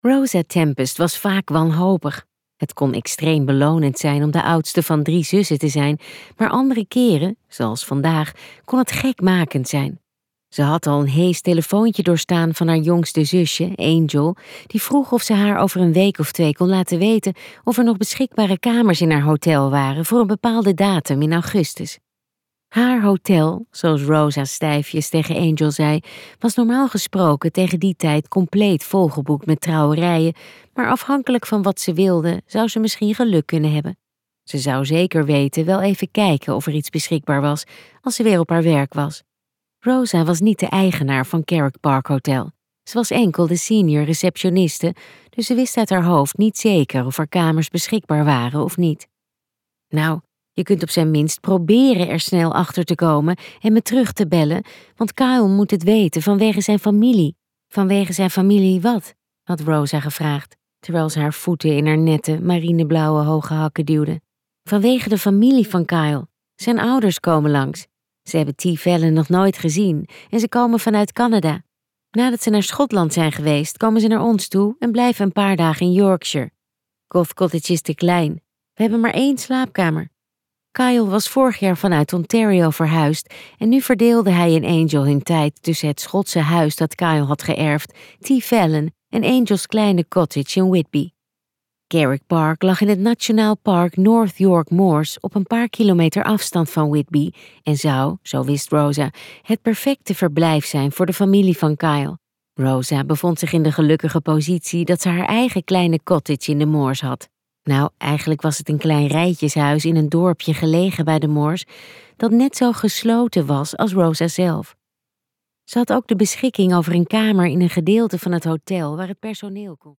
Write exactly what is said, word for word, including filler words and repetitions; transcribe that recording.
Rosa Tempest was vaak wanhopig. Het kon extreem belonend zijn om de oudste van drie zussen te zijn, maar andere keren, zoals vandaag, kon het gekmakend zijn. Ze had al een hees telefoontje doorstaan van haar jongste zusje, Angel, die vroeg of ze haar over een week of twee kon laten weten of er nog beschikbare kamers in haar hotel waren voor een bepaalde datum in augustus. Haar hotel, zoals Rosa stijfjes tegen Angel zei, was normaal gesproken tegen die tijd compleet volgeboekt met trouwerijen, maar afhankelijk van wat ze wilde, zou ze misschien geluk kunnen hebben. Ze zou zeker weten wel even kijken of er iets beschikbaar was als ze weer op haar werk was. Rosa was niet de eigenaar van Carrick Park Hotel. Ze was enkel de senior receptioniste, dus ze wist uit haar hoofd niet zeker of er kamers beschikbaar waren of niet. Nou, je kunt op zijn minst proberen er snel achter te komen en me terug te bellen, want Kyle moet het weten vanwege zijn familie. Vanwege zijn familie wat? Had Rosa gevraagd, terwijl ze haar voeten in haar nette, marineblauwe hoge hakken duwde. Vanwege de familie van Kyle. Zijn ouders komen langs. Ze hebben T. Fallon nog nooit gezien en ze komen vanuit Canada. Nadat ze naar Schotland zijn geweest, komen ze naar ons toe en blijven een paar dagen in Yorkshire. Goth Cottage is te klein. We hebben maar één slaapkamer. Kyle was vorig jaar vanuit Ontario verhuisd en nu verdeelde hij en Angel hun tijd tussen het Schotse huis dat Kyle had geërfd, T. Fallon en Angel's kleine cottage in Whitby. Carrick Park lag in het Nationaal Park North York Moors op een paar kilometer afstand van Whitby en zou, zo wist Rosa, het perfecte verblijf zijn voor de familie van Kyle. Rosa bevond zich in de gelukkige positie dat ze haar eigen kleine cottage in de moors had. Nou, eigenlijk was het een klein rijtjeshuis in een dorpje gelegen bij de moors, dat net zo gesloten was als Rosa zelf. Ze had ook de beschikking over een kamer in een gedeelte van het hotel waar het personeel kon.